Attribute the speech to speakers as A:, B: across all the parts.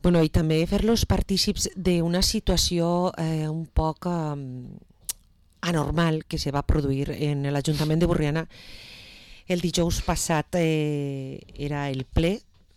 A: Bueno, i també fer-los partícips d'una situació un poc anormal que se va produir en l'Ajuntament de Borriana el dijous passat. Era el ple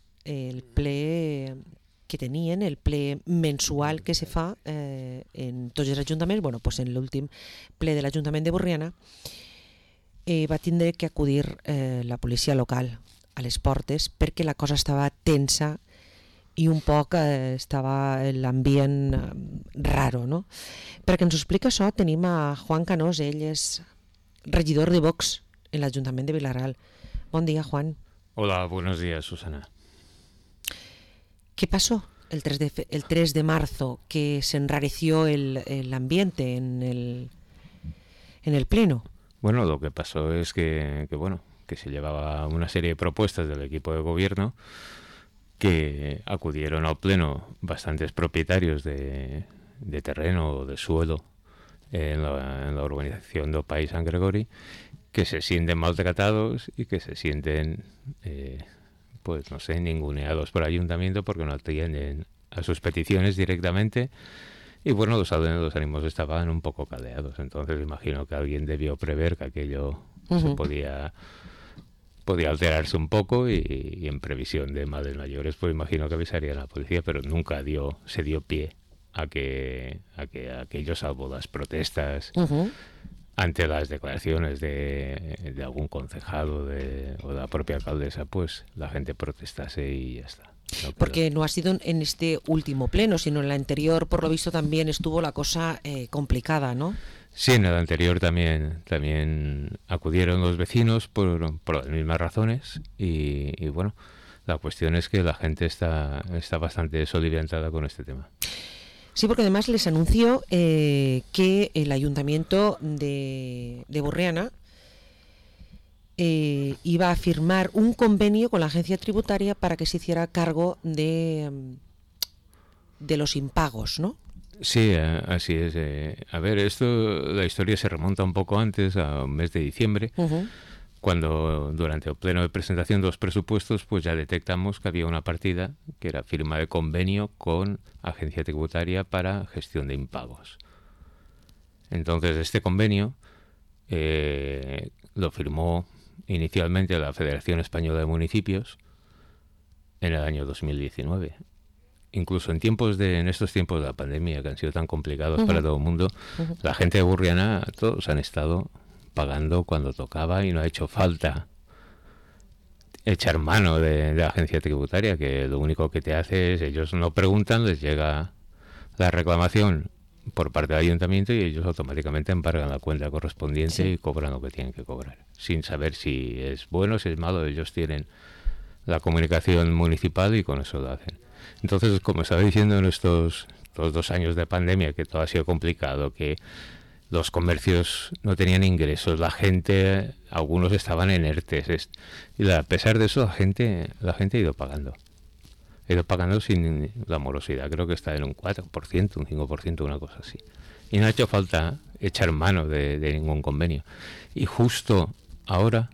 A: que tenien, el ple mensual que se fa en tots els ajuntaments. Bueno, pues en l'últim ple de l'Ajuntament de Borriana va tindre que acudir la policia local a les portes perquè la cosa estava tensa i un poc estava l'ambient raro, no? Perquè ens ho explica això tenim a Juan Canós. Ell és regidor de Vox en l'Ajuntament de Vila-real. Bon dia, Juan.
B: Hola, buenos días, Susana.
A: ¿Qué pasó el 3 de marzo que se enrareció el ambiente en el pleno?
B: Bueno, lo que pasó es que se llevaba una serie de propuestas del equipo de gobierno, que acudieron al pleno bastantes propietarios de terreno o de suelo en la urbanización do País San Gregori, que se sienten maltratados y que se sienten, pues no sé, ninguneados por el ayuntamiento porque no atienden a sus peticiones directamente. Y bueno, los ánimos estaban un poco caldeados. Entonces imagino que alguien debió prever que aquello se podía alterarse un poco, y en previsión de males mayores, pues imagino que avisarían a la policía, pero nunca se dio pie a que aquello, salvo las protestas ante las declaraciones de algún concejado o de la propia alcaldesa, pues la gente protestase y ya está.
A: Porque no ha sido en este último pleno, sino en el anterior, por lo visto, también estuvo la cosa complicada, ¿no?
B: Sí, en el anterior también acudieron los vecinos por las mismas razones, y bueno, la cuestión es que la gente está bastante solidarizada con este tema.
A: Sí, porque además les anunció que el Ayuntamiento de Borriana iba a firmar un convenio con la agencia tributaria para que se hiciera cargo de los impagos, ¿no?
B: Sí, así es. A ver, la historia se remonta un poco antes, a un mes de diciembre, cuando durante el pleno de presentación de los presupuestos, pues ya detectamos que había una partida que era firma de convenio con agencia tributaria para gestión de impagos. Entonces, este convenio lo firmó inicialmente la Federación Española de Municipios en el año 2019. Incluso en estos tiempos de la pandemia, que han sido tan complicados para todo el mundo, la gente de Borriana, todos han estado pagando cuando tocaba, y no ha hecho falta echar mano de la agencia tributaria, que lo único que te hace es, ellos no preguntan, les llega la reclamación por parte del ayuntamiento y ellos automáticamente embargan la cuenta correspondiente y cobran lo que tienen que cobrar, sin saber si es bueno, si es malo. Ellos tienen la comunicación municipal y con eso lo hacen. Entonces, como estaba diciendo, en estos 2 años de pandemia, que todo ha sido complicado, que los comercios no tenían ingresos, la gente, algunos estaban en ERTES, y a pesar de eso la gente ha ido pagando. Ha ido pagando sin la morosidad, creo que está en un 4%, un 5%, una cosa así. Y no ha hecho falta echar mano de ningún convenio. Y justo ahora,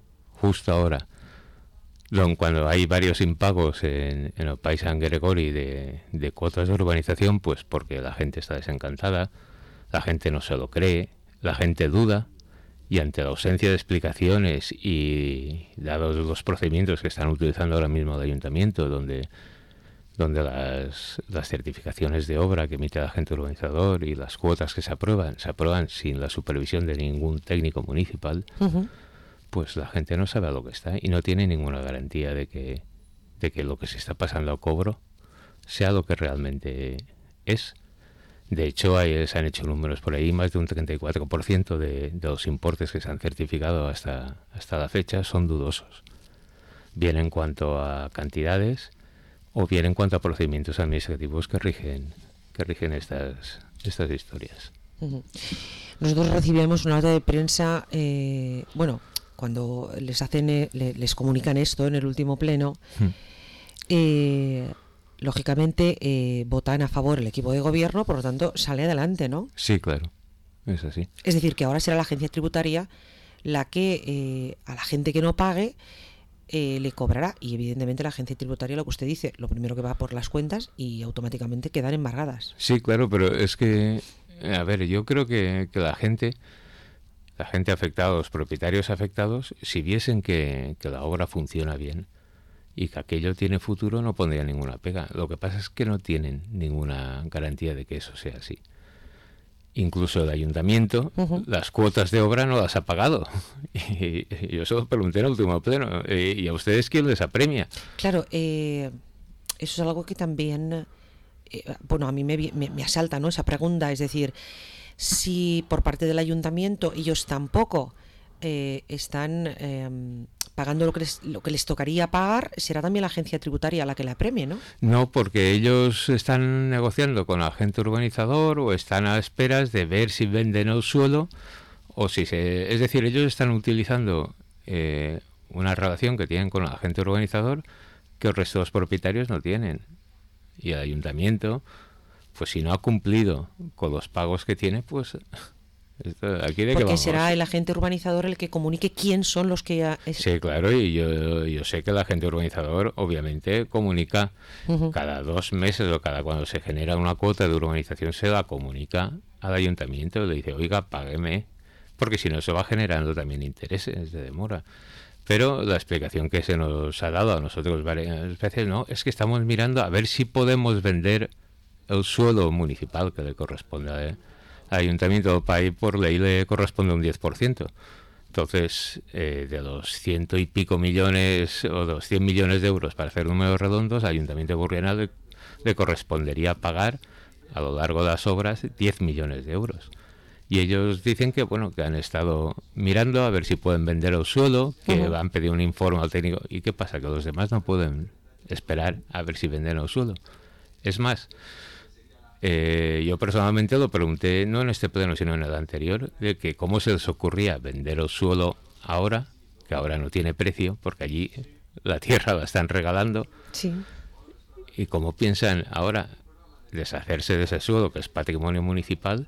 B: cuando hay varios impagos en el País San Gregori de cuotas de urbanización, pues porque la gente está desencantada, la gente no se lo cree, la gente duda, y ante la ausencia de explicaciones y dados los procedimientos que están utilizando ahora mismo el ayuntamiento, donde las certificaciones de obra que emite el agente urbanizador y las cuotas que se aprueban sin la supervisión de ningún técnico municipal, pues la gente no sabe a lo que está y no tiene ninguna garantía de que lo que se está pasando a cobro sea lo que realmente es. De hecho, se han hecho números por ahí, más de un 34% de los importes que se han certificado hasta la fecha son dudosos. Bien en cuanto a cantidades o bien en cuanto a procedimientos administrativos que rigen estas historias.
A: Nosotros recibimos una nota de prensa, cuando les comunican esto en el último pleno, lógicamente votan a favor el equipo de gobierno, por lo tanto sale adelante, ¿no?
B: Sí, claro, es así.
A: Es decir, que ahora será la agencia tributaria la que a la gente que no pague le cobrará. Y evidentemente la agencia tributaria, lo que usted dice, lo primero que va por las cuentas y automáticamente quedan embargadas.
B: Sí, claro, pero es que, a ver, yo creo que la gente afectada, los propietarios afectados, si viesen que la obra funciona bien y que aquello tiene futuro, no pondrían ninguna pega. Lo que pasa es que no tienen ninguna garantía de que eso sea así. Incluso el ayuntamiento, las cuotas de obra no las ha pagado. Y yo se lo pregunté en el último pleno. ¿Y a ustedes quién les apremia?
A: Claro, eso es algo que también, bueno, a mí me asalta, ¿no?, esa pregunta. Es decir, si por parte del ayuntamiento ellos tampoco están pagando lo que les tocaría pagar, será también la agencia tributaria la que la apremie, ¿no?
B: No, porque ellos están negociando con el agente urbanizador o están a esperas de ver si venden el suelo o si se... Es decir, ellos están utilizando una relación que tienen con el agente urbanizador que el resto de los propietarios no tienen. Y el ayuntamiento, pues si no ha cumplido con los pagos que tiene, pues... Aquí de
A: porque será el agente urbanizador el que comunique quién son los que...
B: Sí, claro, y yo sé que el agente urbanizador obviamente comunica cada 2 meses o cada cuando se genera una cuota de urbanización, se la comunica al ayuntamiento, le dice, oiga, págueme, porque si no se va generando también intereses de demora. Pero la explicación que se nos ha dado a nosotros varias veces, no, es que estamos mirando a ver si podemos vender el suelo municipal que le corresponde al ayuntamiento del país. Por ley le corresponde un 10%. Entonces, de los 100 y pico millones o de los 100 millones de euros, para hacer números redondos, al Ayuntamiento de Burriana le correspondería pagar a lo largo de las obras 10 millones de euros. Y ellos dicen que bueno, que han estado mirando a ver si pueden vender el suelo, que han pedido un informe al técnico. ¿Y qué pasa? Que los demás no pueden esperar a ver si venden el suelo. Es más, yo personalmente lo pregunté, no en este pleno, sino en el anterior, de que cómo se les ocurría vender el suelo ahora, que ahora no tiene precio, porque allí la tierra la están regalando.
A: Sí.
B: Y cómo piensan ahora deshacerse de ese suelo, que es patrimonio municipal,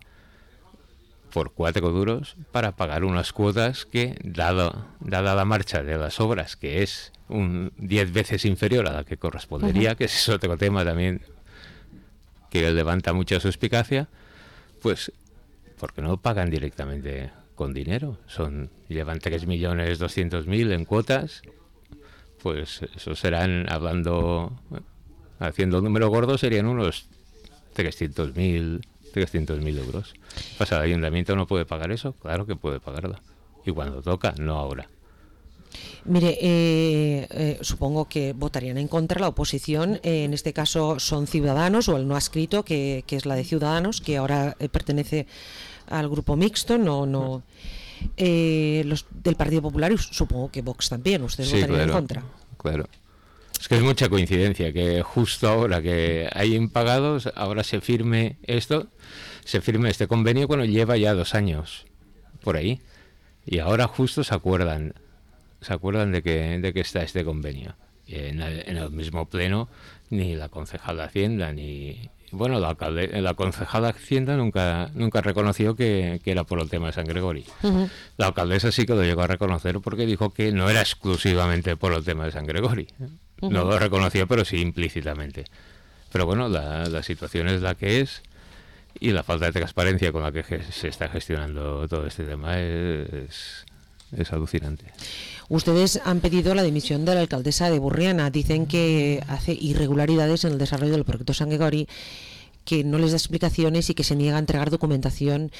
B: por 4 duros para pagar unas cuotas que, dada la marcha de las obras, que es 10 veces inferior a la que correspondería, que es otro tema también que levanta mucha suspicacia, pues porque no pagan directamente con dinero. Llevan 3.200.000 en cuotas, pues eso serán, haciendo un número gordo, serían unos 300.000 euros. Pasa, el ayuntamiento no puede pagar eso, claro que puede pagarla. Y cuando toca, no ahora.
A: Mire, supongo que votarían en contra la oposición. En este caso son Ciudadanos, o el no adscrito, que es la de Ciudadanos, que ahora pertenece al grupo mixto. No. Los del Partido Popular, y supongo que Vox también. Ustedes votarían en contra.
B: Claro. Es que es mucha coincidencia que justo ahora que hay impagados, ahora se firme este convenio cuando lleva ya 2 años por ahí. Y ahora justo se acuerdan de que está este convenio. Y en el mismo pleno, ni la concejal de Hacienda, ni... Bueno, la concejal de Hacienda nunca reconoció que era por el tema de San Gregori. La alcaldesa sí que lo llegó a reconocer porque dijo que no era exclusivamente por el tema de San Gregori. No lo reconoció, pero sí implícitamente. Pero bueno, la situación es la que es, y la falta de transparencia con la que se está gestionando todo este tema es alucinante.
A: Ustedes han pedido la dimisión de la alcaldesa de Burriana. Dicen que hace irregularidades en el desarrollo del proyecto San Gregori, que no les da explicaciones y que se niega a entregar documentación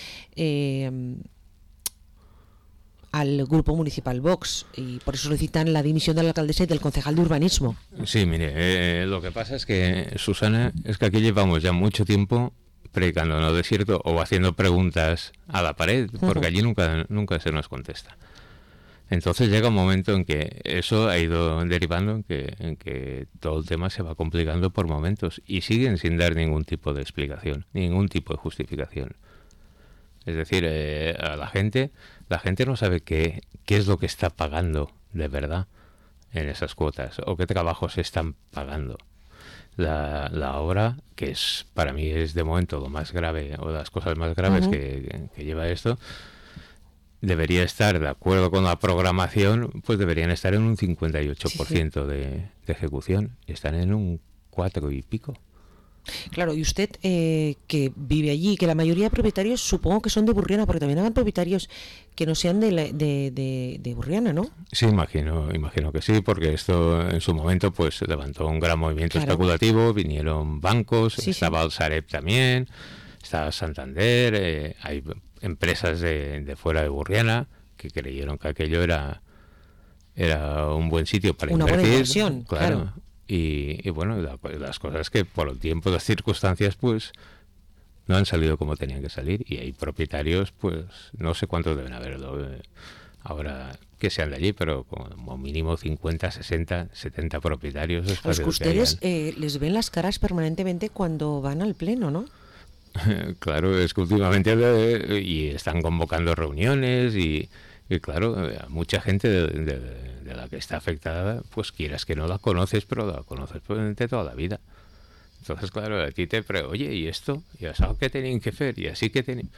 A: al grupo municipal Vox, y por eso solicitan la dimisión de la alcaldesa y del concejal de urbanismo.
B: Sí, mire, lo que pasa es que, Susana, es que aquí llevamos ya mucho tiempo predicando en el desierto o haciendo preguntas a la pared, porque allí nunca se nos contesta. Entonces llega un momento en que eso ha ido derivando en que todo el tema se va complicando por momentos, y siguen sin dar ningún tipo de explicación, ningún tipo de justificación. Es decir, a la gente no sabe qué es lo que está pagando de verdad en esas cuotas, o qué trabajos se están pagando. La obra, que para mí es de momento lo más grave, o las cosas más graves que lleva esto, debería estar, de acuerdo con la programación, pues deberían estar en un 58% de ejecución, y están en un 4 y pico.
A: Claro, y usted que vive allí, que la mayoría de propietarios supongo que son de Burriana, porque también habrán propietarios que no sean de Burriana, ¿no?
B: Sí, imagino que sí, porque esto en su momento pues levantó un gran movimiento especulativo, vinieron bancos, estaba el Sareb también, estaba Santander, hay empresas de fuera de Burriana que creyeron que aquello era un buen sitio para
A: una
B: invertir.
A: Buena inversión, claro.
B: Y bueno, las cosas que por el tiempo, las circunstancias, pues no han salido como tenían que salir, y hay propietarios, pues no sé cuántos deben haberlo ahora que sean de allí, pero como mínimo 50, 60, 70 propietarios.
A: A los que ustedes les ven las caras permanentemente cuando van al pleno, ¿no?
B: Claro, es que últimamente y están convocando reuniones y claro, a mucha gente de la que está afectada, pues quieras que no la conoces, pero la conoces de toda la vida. Entonces, claro, a ti te oye, ¿y esto? ¿Y eso qué tienen que hacer? Y así que tienen...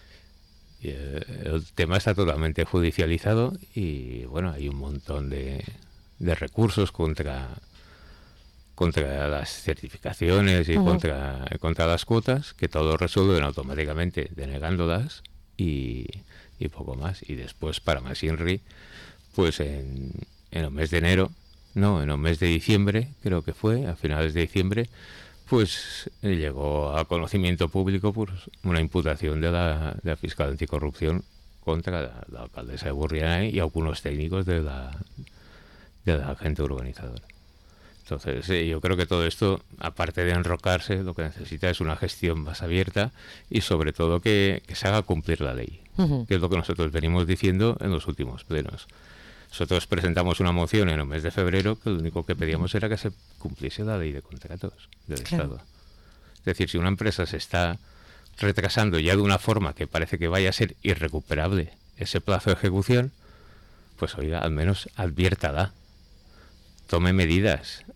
B: El tema está totalmente judicializado y, bueno, hay un montón de recursos contra las certificaciones y contra las cuotas, que todo resuelven automáticamente denegándolas y poco más. Y después, para más INRI, pues en el mes de enero, no, en el mes de diciembre, creo que fue, a finales de diciembre, pues llegó a conocimiento público pues una imputación de la fiscal anticorrupción contra la alcaldesa de Burriana y algunos técnicos de la agente urbanizadora. Entonces, yo creo que todo esto, aparte de enrocarse, lo que necesita es una gestión más abierta y sobre todo que se haga cumplir la ley, que es lo que nosotros venimos diciendo en los últimos plenos. Nosotros presentamos una moción en el mes de febrero que lo único que pedíamos era que se cumpliese la ley de contratos del Estado. Es decir, si una empresa se está retrasando ya de una forma que parece que vaya a ser irrecuperable ese plazo de ejecución, pues oiga, al menos adviértala, tome medidas,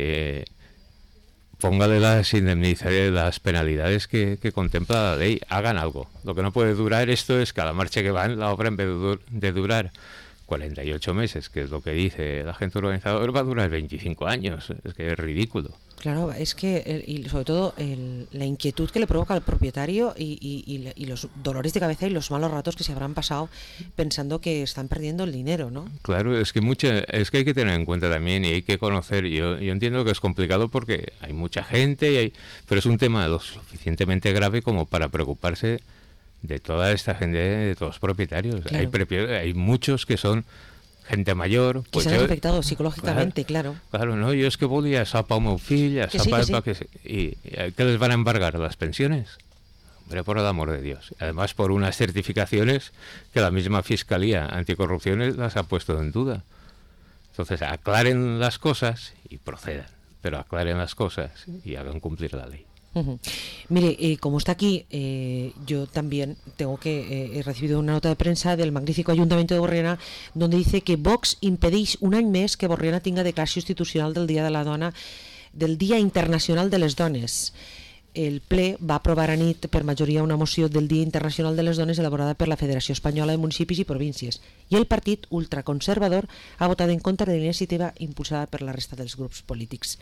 B: póngale las indemnizaciones, las penalidades que contempla la ley, hagan algo. Lo que no puede durar esto es que a la marcha que van la obra, en vez de durar 48 meses, que es lo que dice el agente urbanizador, va a durar 25 años. Es que es ridículo.
A: Claro, es que, y sobre todo, la inquietud que le provoca al propietario y los dolores de cabeza y los malos ratos que se habrán pasado pensando que están perdiendo el dinero, ¿no?
B: Claro, es que hay que tener en cuenta también y hay que conocer. Yo entiendo que es complicado porque hay mucha gente, pero es un tema lo suficientemente grave como para preocuparse de toda esta gente, de todos los propietarios. Claro. Hay muchos que son gente mayor.
A: Pues que se han afectado psicológicamente, claro.
B: Claro, no, yo es que voy a sopar a meu fill, ¿y qué les van a embargar? ¿Las pensiones? Hombre, por el amor de Dios. Además, por unas certificaciones que la misma Fiscalía Anticorrupción las ha puesto en duda. Entonces, aclaren las cosas y procedan, pero aclaren las cosas y hagan cumplir la ley.
A: Mire, como está aquí, yo también tengo que he recibido una nota de prensa del magnífico Ayuntamiento de Borriana donde dice que Vox impedeix un any més que Borriana tinga declaració institucional del Dia de la Dona, del Dia Internacional de les Dones. El ple va aprovar anit per majoria una moció del Dia Internacional de les Dones elaborada per la Federació Espanyola de Municipis i Províncies i el partit ultraconservador ha votat en contra de la iniciativa impulsada per la resta dels grups polítics.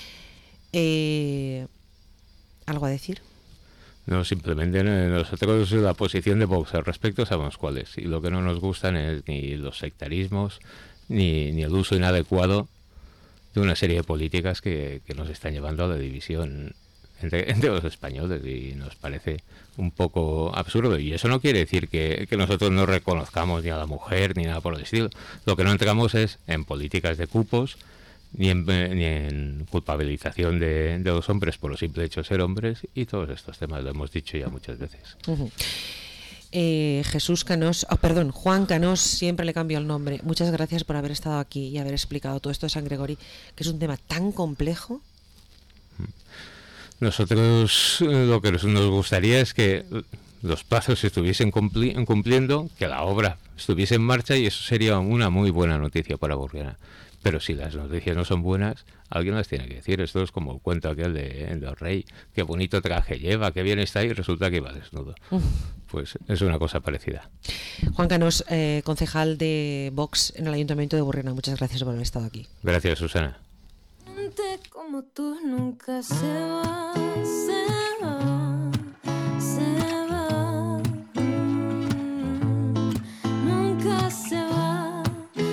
A: ¿Algo a decir?
B: No, simplemente nosotros la posición de Vox al respecto sabemos cuál es. Y lo que no nos gustan es ni los sectarismos, ni el uso inadecuado de una serie de políticas que nos están llevando a la división entre los españoles. Y nos parece un poco absurdo. Y eso no quiere decir que nosotros no reconozcamos ni a la mujer ni nada por el estilo. Lo que no entramos es en políticas de cupos, ni en culpabilización de los hombres por el simple hecho de ser hombres y todos estos temas, lo hemos dicho ya muchas veces.
A: Jesús Canós, Juan Canós, siempre le cambio el nombre. Muchas gracias por haber estado aquí y haber explicado todo esto de San Gregori, que es un tema tan complejo.
B: Nosotros lo que nos gustaría es que los plazos se estuviesen cumpliendo, que la obra estuviese en marcha y eso sería una muy buena noticia para Burriana. Pero si las noticias no son buenas, alguien las tiene que decir. Esto es como el cuento aquel del rey. Qué bonito traje lleva, qué bien está y resulta que va desnudo. Pues es una cosa parecida.
A: Juan Canós, concejal de Vox en el Ayuntamiento de Burriana, muchas gracias por haber estado aquí.
B: Gracias, Susana.
C: Como tú nunca se va, se va.